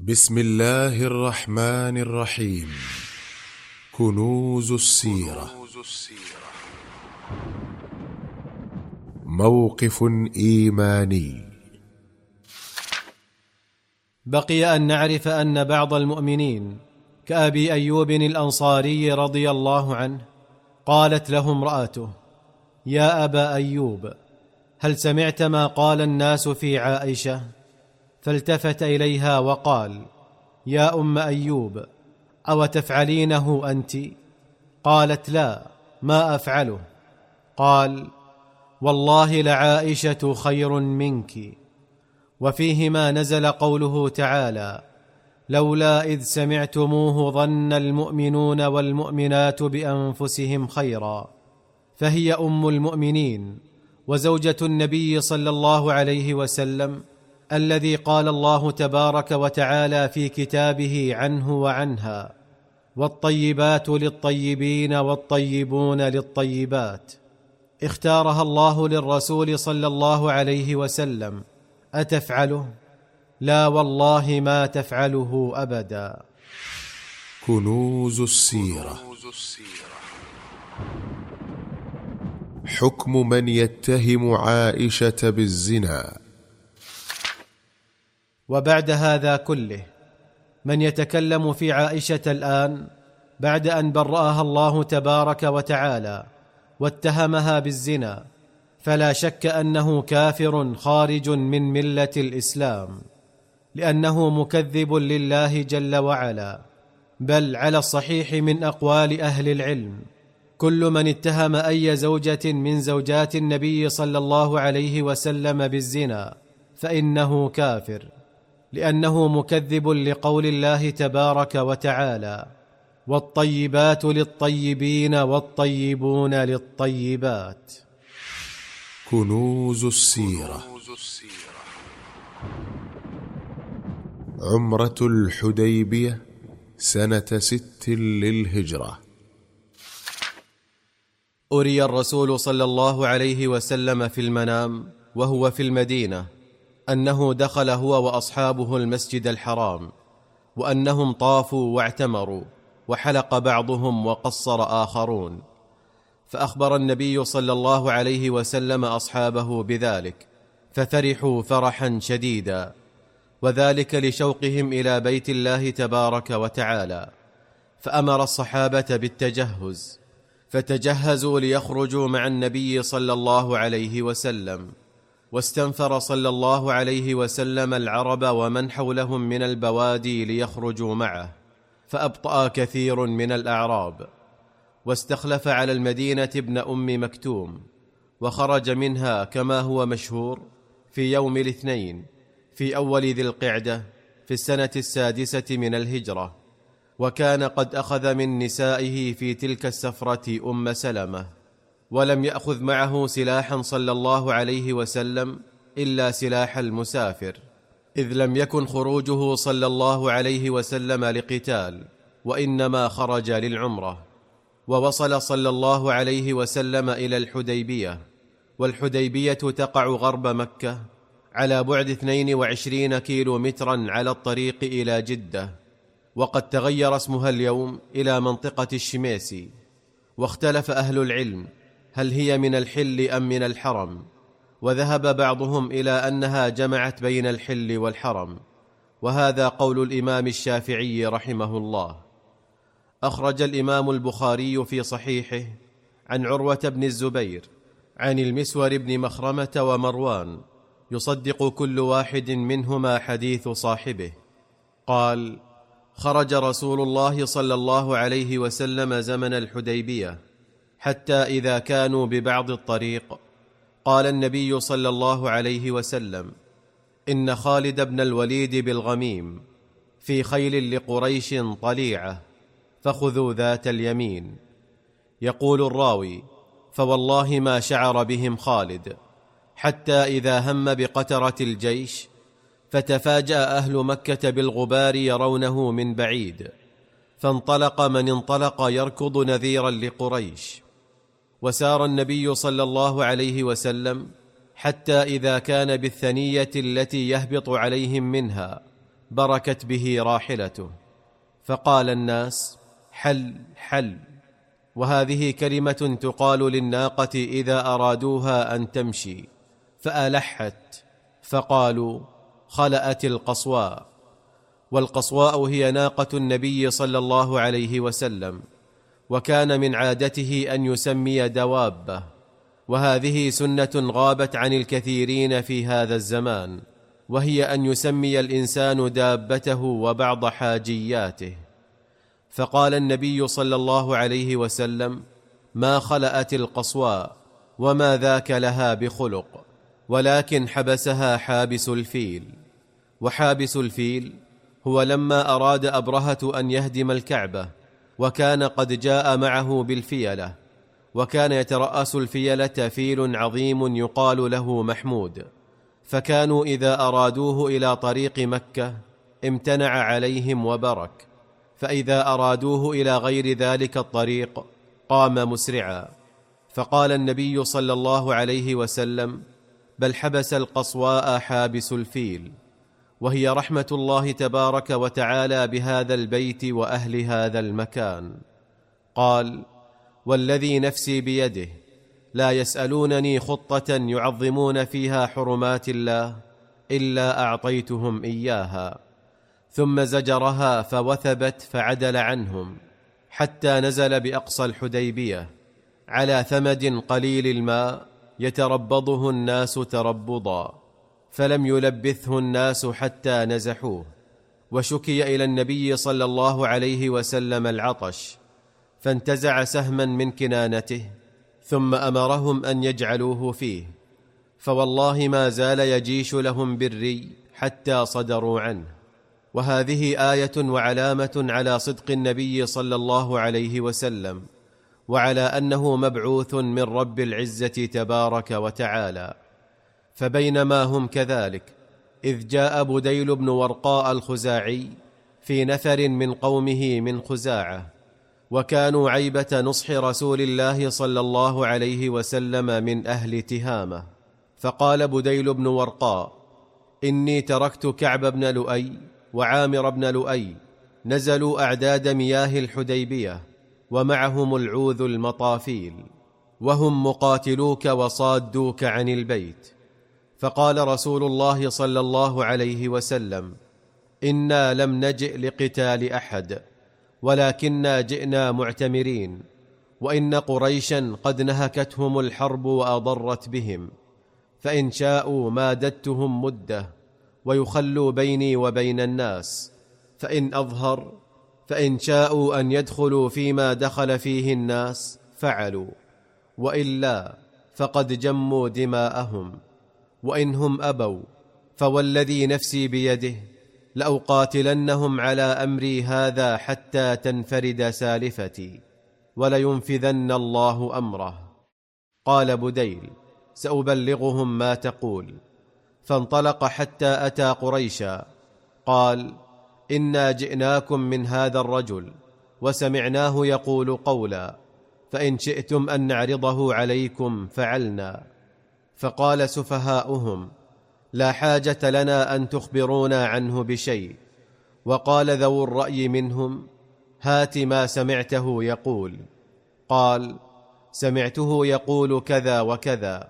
بسم الله الرحمن الرحيم. كنوز السيرة. موقف إيماني. بقي أن نعرف أن بعض المؤمنين كأبي أيوب الأنصاري رضي الله عنه قالت له امرأته: يا أبا أيوب، هل سمعت ما قال الناس في عائشة؟ فالتفت إليها وقال: يا أم أيوب، أو تفعلينه أنت؟ قالت: لا، ما أفعله. قال: والله لعائشة خير منك. وفيهما نزل قوله تعالى: لولا إذ سمعتموه ظن المؤمنون والمؤمنات بأنفسهم خيرا. فهي أم المؤمنين وزوجة النبي صلى الله عليه وسلم، الذي قال الله تبارك وتعالى في كتابه عنه وعنها: والطيبات للطيبين والطيبون للطيبات. اختارها الله للرسول صلى الله عليه وسلم. أتفعله؟ لا والله ما تفعله أبدا. كنوز السيرة. حكم من يتهم عائشة بالزنا. وبعد هذا كله، من يتكلم في عائشة الآن بعد أن برأها الله تبارك وتعالى واتهمها بالزنا، فلا شك أنه كافر خارج من ملة الإسلام، لأنه مكذب لله جل وعلا. بل على الصحيح من أقوال أهل العلم، كل من اتهم أي زوجة من زوجات النبي صلى الله عليه وسلم بالزنا فإنه كافر، لأنه مكذب لقول الله تبارك وتعالى: والطيبات للطيبين والطيبون للطيبات. كنوز السيرة. عمرة الحديبية سنة 6 للهجرة. أري الرسول صلى الله عليه وسلم في المنام وهو في المدينة أنه دخل هو وأصحابه المسجد الحرام، وأنهم طافوا واعتمروا، وحلق بعضهم وقصر آخرون. فأخبر النبي صلى الله عليه وسلم أصحابه بذلك، ففرحوا فرحا شديدا، وذلك لشوقهم إلى بيت الله تبارك وتعالى. فأمر الصحابة بالتجهز، فتجهزوا ليخرجوا مع النبي صلى الله عليه وسلم. واستنفر صلى الله عليه وسلم العرب ومن حولهم من البوادي ليخرجوا معه، فأبطأ كثير من الأعراب، واستخلف على المدينة ابن أم مكتوم، وخرج منها كما هو مشهور في يوم الاثنين في أول ذي القعدة في السنة 6 من الهجرة. وكان قد أخذ من نسائه في تلك السفرة أم سلمة، ولم يأخذ معه سلاحا صلى الله عليه وسلم إلا سلاح المسافر، إذ لم يكن خروجه صلى الله عليه وسلم لقتال، وإنما خرج للعمرة. ووصل صلى الله عليه وسلم إلى الحديبية، والحديبية تقع غرب مكة على بعد 22 كيلومترا على الطريق إلى جدة، وقد تغير اسمها اليوم إلى منطقة الشميسي. واختلف أهل العلم هل هي من الحل أم من الحرم، وذهب بعضهم إلى أنها جمعت بين الحل والحرم، وهذا قول الإمام الشافعي رحمه الله. أخرج الإمام البخاري في صحيحه عن عروة بن الزبير عن المسور بن مخرمة ومروان، يصدق كل واحد منهما حديث صاحبه. قال: خرج رسول الله صلى الله عليه وسلم زمن الحديبية، حتى إذا كانوا ببعض الطريق قال النبي صلى الله عليه وسلم: إن خالد بن الوليد بالغميم في خيل لقريش طليعة، فخذوا ذات اليمين. يقول الراوي: فوالله ما شعر بهم خالد، حتى إذا هم بقترة الجيش فتفاجأ أهل مكة بالغبار يرونه من بعيد، فانطلق من انطلق يركض نذيرا لقريش. وسار النبي صلى الله عليه وسلم حتى إذا كان بالثنية التي يهبط عليهم منها، بركت به راحلته. فقال الناس: حل حل. وهذه كلمة تقال للناقة إذا أرادوها أن تمشي، فألحت فقالوا: خلأت القصواء. والقصواء هي ناقة النبي صلى الله عليه وسلم، وكان من عادته أن يسمي دوابه، وهذه سنة غابت عن الكثيرين في هذا الزمان، وهي أن يسمي الإنسان دابته وبعض حاجياته. فقال النبي صلى الله عليه وسلم: ما خلأت القصواء، وما ذاك لها بخلق، ولكن حبسها حابس الفيل. وحابس الفيل هو لما أراد أبرهة أن يهدم الكعبة، وكان قد جاء معه بالفيلة، وكان يترأس الفيلة فيل عظيم يقال له محمود، فكانوا إذا أرادوه إلى طريق مكة امتنع عليهم وبرك، فإذا أرادوه إلى غير ذلك الطريق قام مسرعا. فقال النبي صلى الله عليه وسلم: بل حبس القصواء حابس الفيل. وهي رحمة الله تبارك وتعالى بهذا البيت وأهل هذا المكان. قال: والذي نفسي بيده لا يسألونني خطة يعظمون فيها حرمات الله إلا أعطيتهم إياها. ثم زجرها فوثبت فعدل عنهم، حتى نزل بأقصى الحديبية على ثمد قليل الماء يتربضه الناس تربضا، فلم يلبثه الناس حتى نزحوه. وشكي إلى النبي صلى الله عليه وسلم العطش، فانتزع سهما من كنانته، ثم أمرهم أن يجعلوه فيه، فوالله ما زال يجيش لهم بالري حتى صدروا عنه. وهذه آية وعلامة على صدق النبي صلى الله عليه وسلم، وعلى أنه مبعوث من رب العزة تبارك وتعالى. فبينما هم كذلك إذ جاء بديل بن ورقاء الخزاعي في نفر من قومه من خزاعة، وكانوا عيبة نصح رسول الله صلى الله عليه وسلم من أهل تهامة. فقال بديل بن ورقاء: إني تركت كعب بن لؤي وعامر بن لؤي نزلوا أعداد مياه الحديبية، ومعهم العوذ المطافيل، وهم مقاتلوك وصادوك عن البيت. فقال رسول الله صلى الله عليه وسلم: إنا لم نجئ لقتال أحد، ولكننا جئنا معتمرين، وإن قريشا قد نهكتهم الحرب وأضرت بهم، فإن شاءوا مادتهم مدة ويخلوا بيني وبين الناس، فإن أظهر، فإن شاءوا أن يدخلوا فيما دخل فيه الناس فعلوا، وإلا فقد جموا دماءهم. وإنهم أبوا فوالذي نفسي بيده لأقاتلنهم على أمري هذا حتى تنفرد سالفتي، ولينفذن الله أمره. قال بديل: سأبلغهم ما تقول. فانطلق حتى أتى قريشا، قال: إنا جئناكم من هذا الرجل وسمعناه يقول قولا، فإن شئتم أن نعرضه عليكم فعلنا. فقال سفهاؤهم: لا حاجة لنا أن تخبرونا عنه بشيء. وقال ذو الرأي منهم: هات ما سمعته يقول. قال: سمعته يقول كذا وكذا.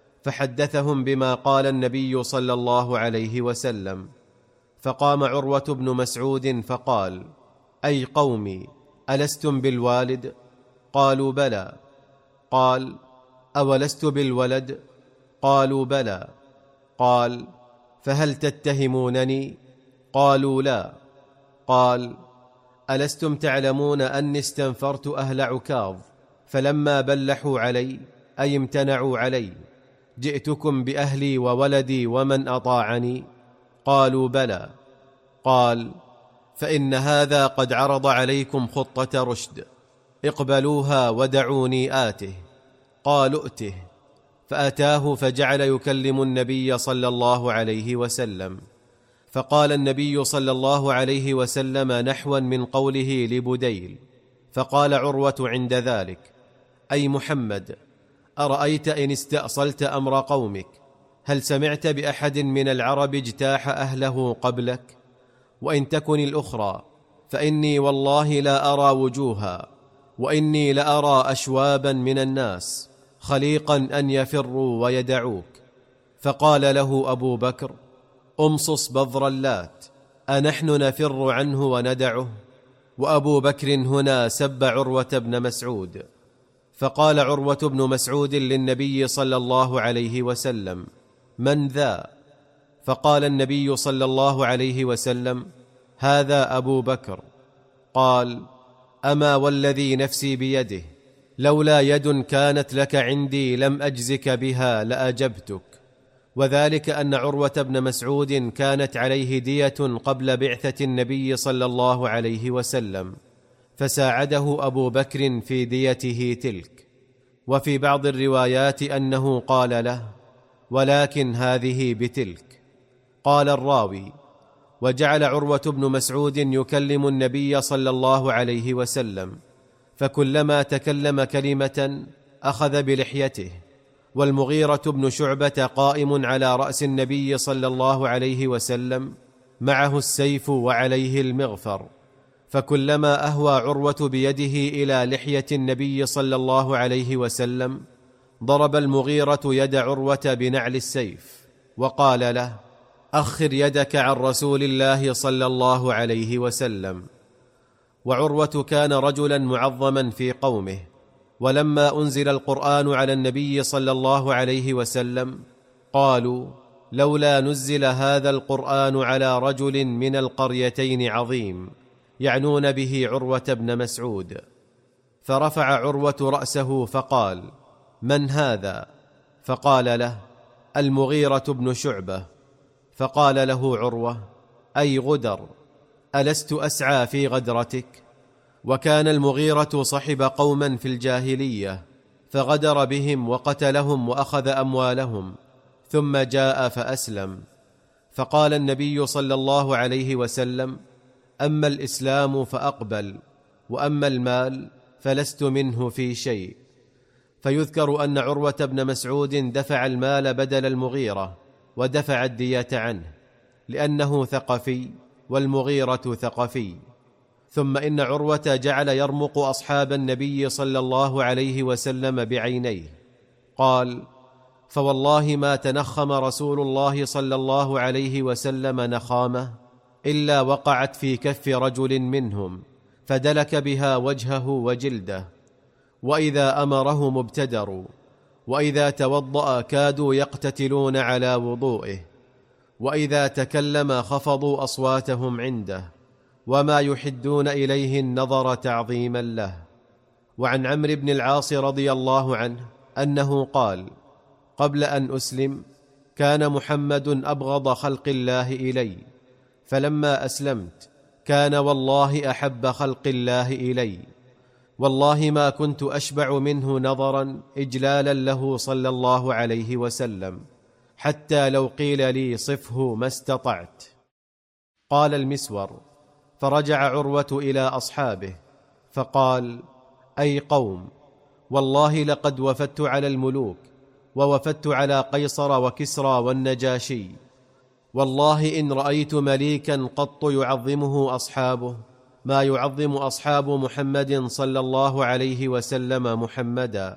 فحدثهم بما قال النبي صلى الله عليه وسلم. فقام عروة بن مسعود فقال: أي قومي، ألستم بالوالد؟ قالوا: بلى. قال: أولست بالولد؟ قالوا: بلى. قال: فهل تتهمونني؟ قالوا: لا. قال: ألستم تعلمون أني استنفرت أهل عكاظ، فلما بلحوا علي أي امتنعوا علي جئتكم بأهلي وولدي ومن أطاعني؟ قالوا: بلى. قال: فإن هذا قد عرض عليكم خطة رشد، اقبلوها ودعوني آته. قالوا: ائته. فأتاه فجعل يكلم النبي صلى الله عليه وسلم. فقال النبي صلى الله عليه وسلم نحوا من قوله لبديل. فقال عروة عند ذلك: أي محمد، أرأيت إن استأصلت أمر قومك، هل سمعت بأحد من العرب اجتاح أهله قبلك؟ وإن تكن الأخرى فإني والله لا أرى وجوها، وإني لأرى أشوابا من الناس خليقا أن يفروا ويدعوك. فقال له أبو بكر: أمصص بذر اللات، أنحن نفر عنه وندعه؟ وأبو بكر هنا سب عروة بن مسعود. فقال عروة بن مسعود للنبي صلى الله عليه وسلم: من ذا؟ فقال النبي صلى الله عليه وسلم: هذا أبو بكر. قال: أما والذي نفسي بيده لولا يد كانت لك عندي لم أجزك بها لأجبتك. وذلك أن عروة بن مسعود كانت عليه دية قبل بعثة النبي صلى الله عليه وسلم، فساعده أبو بكر في ديته تلك. وفي بعض الروايات أنه قال له: ولكن هذه بتلك. قال الراوي: وجعل عروة بن مسعود يكلم النبي صلى الله عليه وسلم، فكلما تكلم كلمة أخذ بلحيته. والمغيرة بن شعبة قائم على رأس النبي صلى الله عليه وسلم معه السيف وعليه المغفر، فكلما أهوى عروة بيده إلى لحية النبي صلى الله عليه وسلم ضرب المغيرة يد عروة بنعل السيف وقال له: أخر يدك عن رسول الله صلى الله عليه وسلم. وعروة كان رجلا معظما في قومه، ولما أنزل القرآن على النبي صلى الله عليه وسلم قالوا: لولا نزل هذا القرآن على رجل من القريتين عظيم، يعنون به عروة بن مسعود. فرفع عروة رأسه فقال: من هذا؟ فقال له: المغيرة بن شعبة. فقال له عروة: أي غدر، ألست أسعى في غدرتك؟ وكان المغيرة صحب قوما في الجاهلية، فغدر بهم وقتلهم وأخذ أموالهم، ثم جاء فأسلم. فقال النبي صلى الله عليه وسلم: أما الإسلام فأقبل، وأما المال فلست منه في شيء. فيذكر أن عروة بن مسعود دفع المال بدل المغيرة، ودفع الدية عنه، لأنه ثقفي والمغيرة ثقفي. ثم إن عروة جعل يرمق أصحاب النبي صلى الله عليه وسلم بعينيه. قال: فوالله ما تنخم رسول الله صلى الله عليه وسلم نخامة إلا وقعت في كف رجل منهم، فدلك بها وجهه وجلده. وإذا أمرهم ابتدروا، وإذا توضأ كادوا يقتتلون على وضوئه، وإذا تكلم خفضوا أصواتهم عنده، وما يحدون إليه النظر تعظيما له. وعن عمرو بن العاص رضي الله عنه أنه قال: قبل أن أسلم كان محمد أبغض خلق الله إلي، فلما أسلمت كان والله أحب خلق الله إلي، والله ما كنت أشبع منه نظرا إجلالا له صلى الله عليه وسلم، حتى لو قيل لي صفه ما استطعت. قال المسور: فرجع عروة إلى أصحابه فقال: أي قوم، والله لقد وفدت على الملوك، ووفدت على قيصر وكسرى والنجاشي، والله إن رأيت مليكا قط يعظمه أصحابه ما يعظم أصحاب محمد صلى الله عليه وسلم محمدا.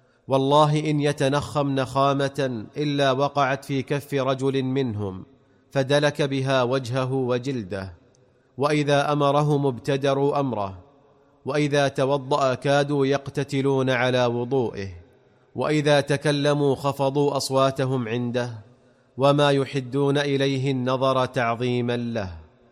والله إن يتنخم نخامة إلا وقعت في كف رجل منهم، فدلك بها وجهه وجلده. وإذا أمرهم ابتدروا أمره، وإذا توضأ كادوا يقتتلون على وضوئه، وإذا تكلموا خفضوا أصواتهم عنده، وما يحدون إليه النظر تعظيما له.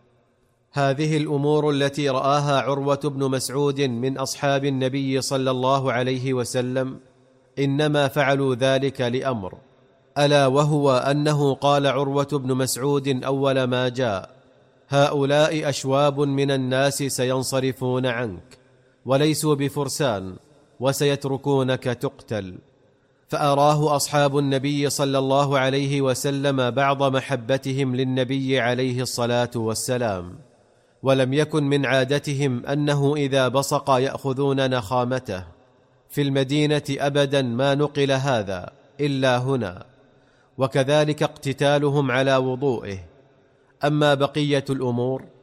هذه الأمور التي رآها عروة بن مسعود من أصحاب النبي صلى الله عليه وسلم إنما فعلوا ذلك لأمر، ألا وهو أنه قال عروة بن مسعود أول ما جاء: هؤلاء أشواب من الناس سينصرفون عنك، وليسوا بفرسان، وسيتركونك تقتل. فأراه أصحاب النبي صلى الله عليه وسلم بعض محبتهم للنبي عليه الصلاة والسلام، ولم يكن من عادتهم أنه إذا بصق يأخذون نخامته. في المدينة أبدا ما نقل هذا إلا هنا، وكذلك اقتتالهم على وضوئه. أما بقية الأمور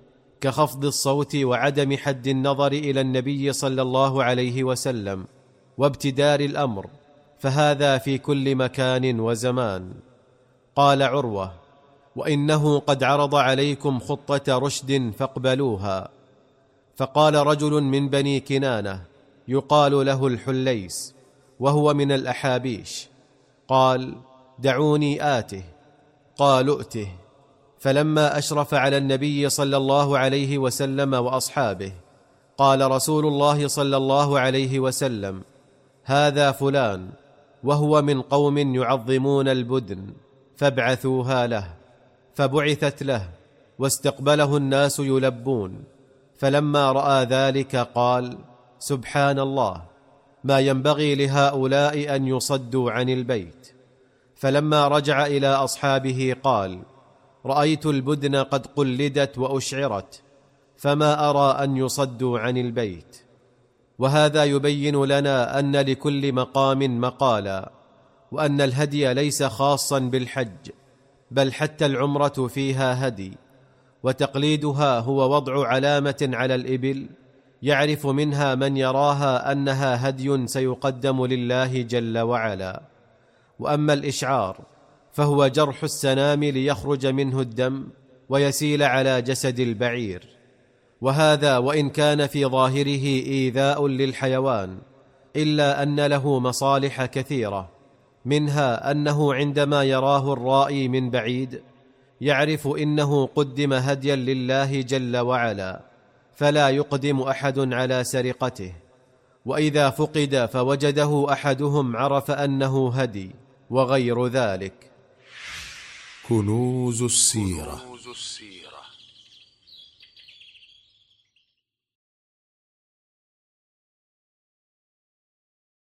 كخفض الصوت وعدم حد النظر إلى النبي صلى الله عليه وسلم وابتدار الأمر، فهذا في كل مكان وزمان. قال عروة: وإنه قد عرض عليكم خطة رشد فاقبلوها. فقال رجل من بني كنانة يقال له الحليس، وهو من الأحابيش، قال: دعوني آته. قالوا ائته. فلما أشرف على النبي صلى الله عليه وسلم وأصحابه، قال رسول الله صلى الله عليه وسلم: هذا فلان، وهو من قوم يعظمون البدن، فابعثوها له. فبعثت له، واستقبله الناس يلبون. فلما رأى ذلك قال: سبحان الله، ما ينبغي لهؤلاء أن يصدوا عن البيت. فلما رجع إلى أصحابه قال: رأيت البدن قد قلدت وأشعرت، فما أرى أن يصدوا عن البيت. وهذا يبين لنا أن لكل مقام مقالا، وأن الهدي ليس خاصا بالحج، بل حتى العمرة فيها هدي، وتقليدها هو وضع علامة على الإبل يعرف منها من يراها أنها هدي سيقدم لله جل وعلا. وأما الإشعار فهو جرح السنام ليخرج منه الدم ويسيل على جسد البعير، وهذا وإن كان في ظاهره إيذاء للحيوان، إلا أن له مصالح كثيرة، منها أنه عندما يراه الرائي من بعيد يعرف إنه قدم هديا لله جل وعلا، فلا يقدم أحد على سرقته، وإذا فقد فوجده أحدهم عرف أنه هدي، وغير ذلك. كنوز السيرة.